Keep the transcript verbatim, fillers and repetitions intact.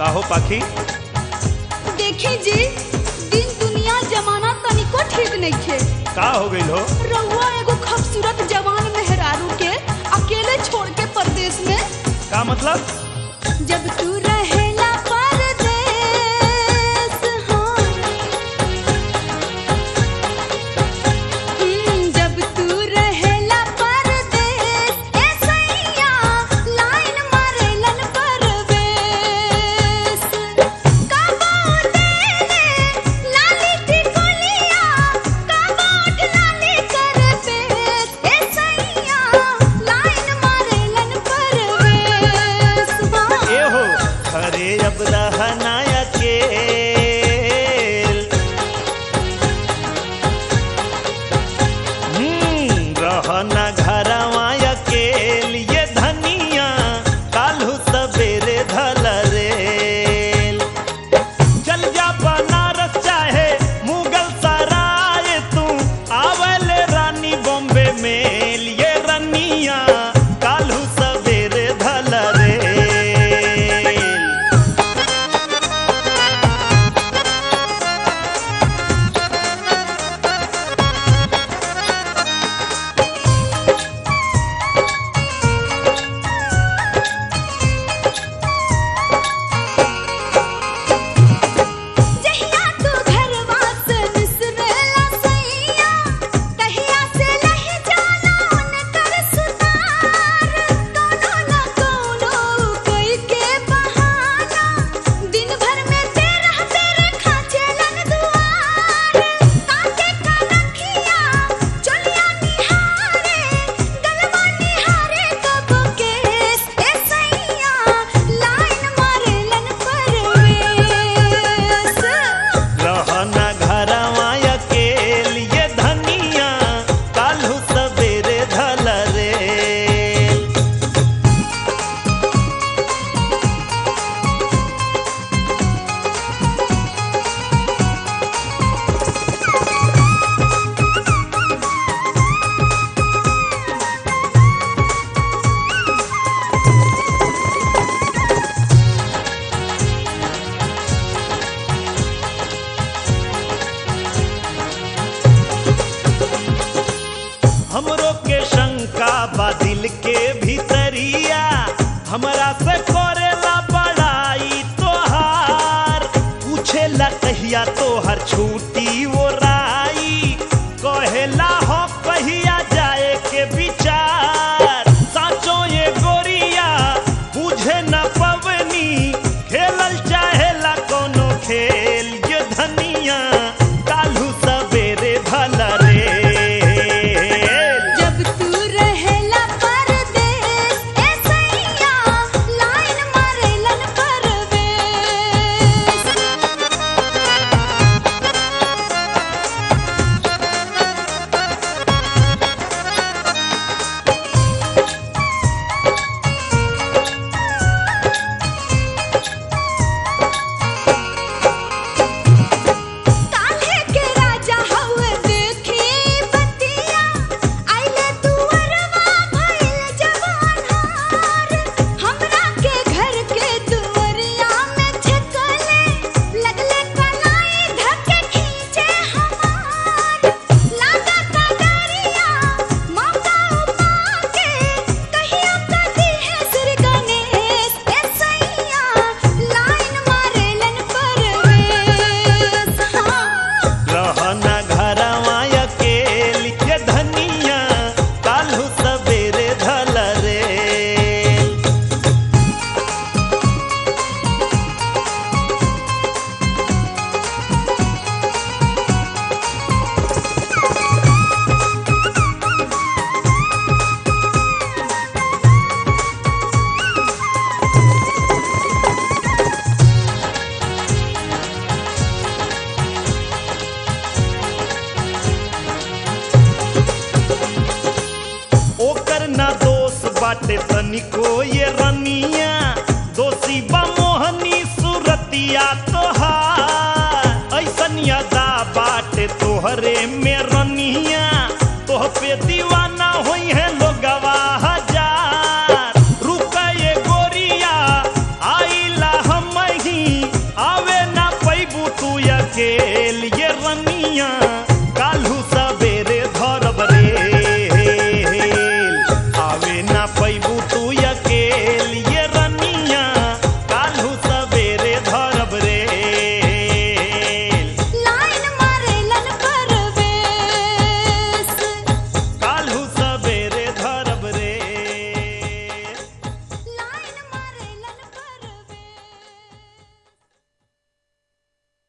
काहो पाखी? देखी जी, दिन दुनिया जमाना तनिको ठीक नहीं थे। का हो गई हो? रहुआ एगो खूबसूरत जवान मेहरारू के अकेले छोड़ के परदेश में। का मतलब? जब तू रहेला परदेश, हाँ। हम्म, जब तू रहेला परदेश, ए सैया लाइन मारेलन परवेश। काबो देले लाली टिकुलिया, काबो लाली करवेश, ए सैया लाइन मारेलन परवेश। ए हो अरे अब रहना अकेल, हम्म रहना घरवा अकेल, ये धनिया काल्हू सवेरे धल रेल। चल जा बनारस चाहे मुगल सराय, तू आवले रानी बॉम्बे मेल, ये रनिया काल्हू सवेरे धल रेल। जहिया तू घरवा से बिसरेला सैया, तहिया से लहि जाना उनकर सुतार। कोनो न कोनो कोई के बहाना, दिन भर में तेरह तेरे खाचेलन दुआर। काके कनखिया चलिया निहारे, गलवा निहारे कबो केस, ए सैया लाइन मारेलन परवेश। रहना घरवा अकेल, ये धनिया काल्हू सवेरे धल रेल। हमरो के शंका बा दिल के भीतरिया, हमरा से करेला बड़ाई तोहार। पूछेला कहिया तोहर छूटी वो राई, कहेला हो कहिया जाए के विचार। साचो ये गोरिया बुझे न पवनी, खेलल चाहेला कोनो खेल, ये धनिया काल्हू सवेरे धल रेल। जब तू रहेला परदेश, ए सैया लाइन मारेलन परवेश। काल्हे के राजा हउए देखी बतिया, आइले दुअरवा भइल जवान हार। हमरा के घर के दुअरिया में छकले, लगले कलाई धके खींचे हमार। लागत डरिया मौका उपा के, कहिया कदी है सिर गणेश, ए सैया लाइन मारेलन परवेश। हाँ। रहना घरवा अकेल, ये धनिया काल्हू सवेरे धल रेल। ओकर ना दोष बाटे तनिको ये रनिया, दोषी बा मोहनी सूरतिया तोहार। ऐसन यादा बाटे तोहरे में रनिया, तोह पे दीवाना होई है लोगवा हजार। रुका ये गोरिया आइला हम ही रनिया